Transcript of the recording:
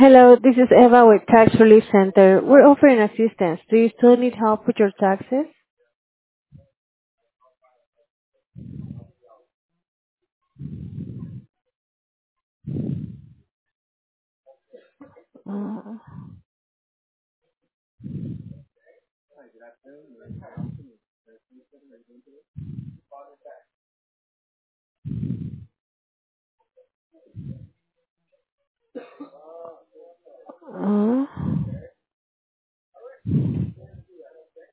Hello, this is Eva with Tax Relief Center. We're offering assistance. Do you still need help with your taxes? Uh,